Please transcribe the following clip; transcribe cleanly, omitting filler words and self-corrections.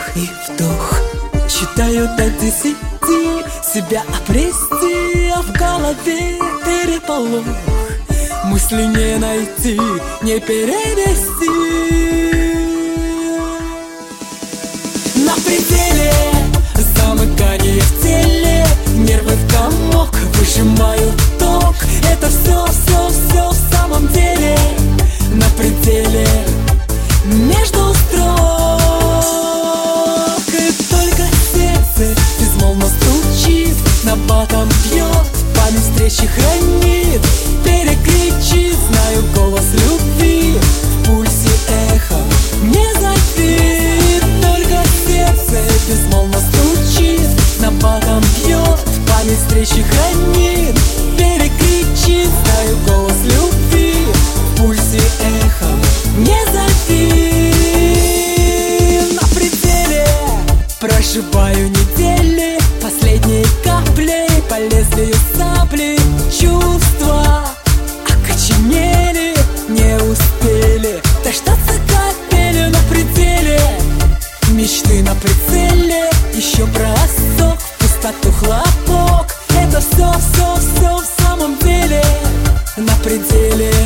и вдох. Считаю до 10, себя обрести, а в голове переполох. Мысли не найти, не перевести. На пределе замыкание в теле, нервы в комок, выжимаю ток. Это все в самом деле на пределе между строк. И только сердце безмолвно стучит, набатом бьет, память встречи хранит, перекричит, знаю голос любви в пульсе эхо не запит. Только сердце безмолвно стучит, набатом бьет, память встречи хранит, перекричит, знаю голос любви в пульсе эхо не запит. На пределе проживаю недели, последней каплей по лезвию сабли. Чувства окоченели, не успели дождаться капели. На пределе мечты на прицеле, еще бросок в пустоту, хлопок. Это все в самом деле на пределе